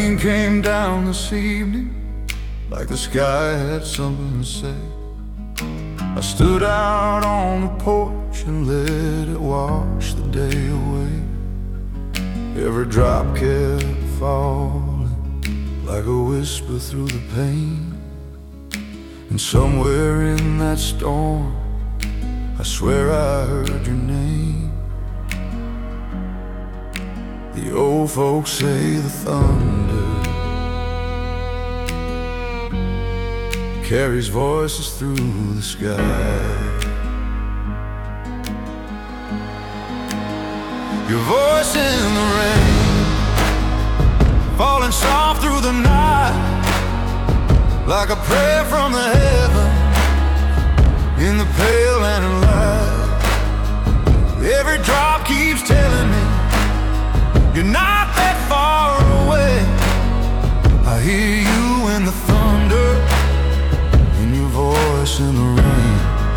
rain came down this evening, like the sky had something to say. I stood out on the porch and let it wash the day away. Every drop kept falling like a whisper through the pain. And somewhere in that storm, I swear I heard your name. The old folks say the thunder carries voices through the sky. Your voice in the rain, falling soft through the night, like a prayer from the heaven in the pale lantern light. Every drop keeps telling me you're not that far away. I hear you in the thunder, in your voice in the rain.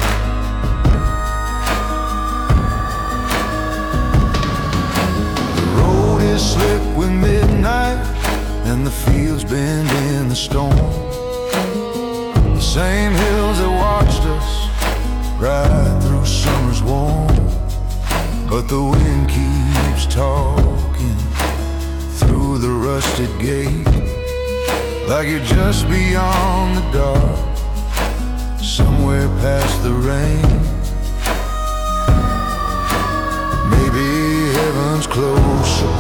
The road is slick with midnight, and the fields bend in the storm. The same hills that watched us ride through summer's warm, but the wind keeps talking through the rusted gate, like you're just beyond the dark, somewhere past the rain. Maybe heaven's closer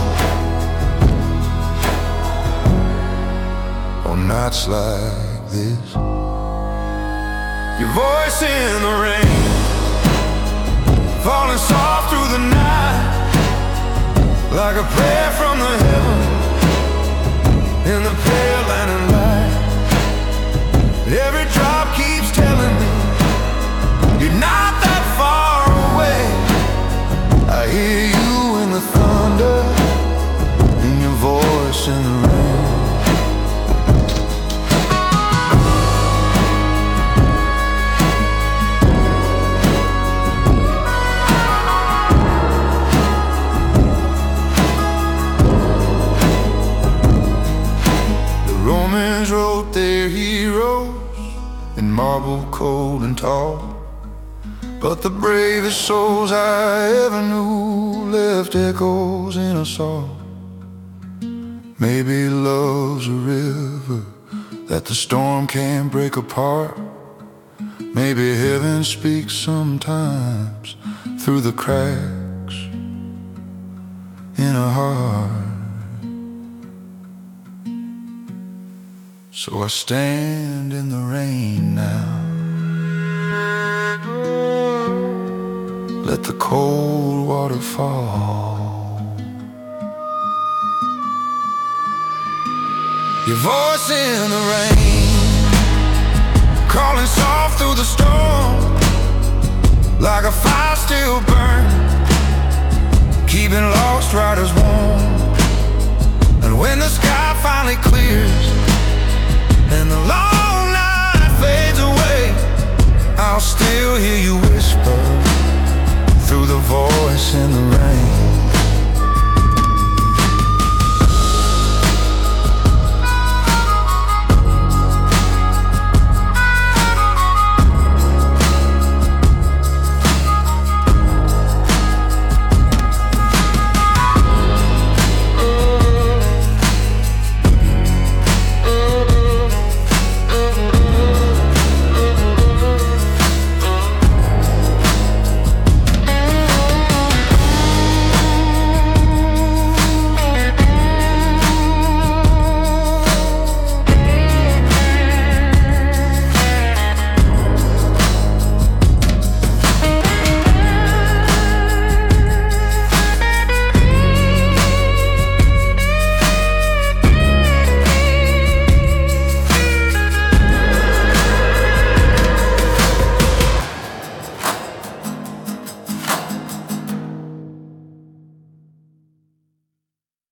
on nights like this. Your voice in the rain, falling soft through the night, like a prayer from the heaven in the pale lantern light. Every drop keeps telling me you're not that far away. I hear you in the thunder, in your voice in the rain. Romans wrote their heroes in marble cold and tall, but the bravest souls I ever knew left echoes in us all. Maybe love's a river that the storm can't break apart. Maybe heaven speaks sometimes through the cracks in a heart. So I stand in the rain now, let the cold water fall. Your voice in the rain, calling soft through the storm, like a fire still burning, keeping lost riders warm. And when the sky finally clears and the long night fades away, I'll still hear you whisper through the voice in the rain.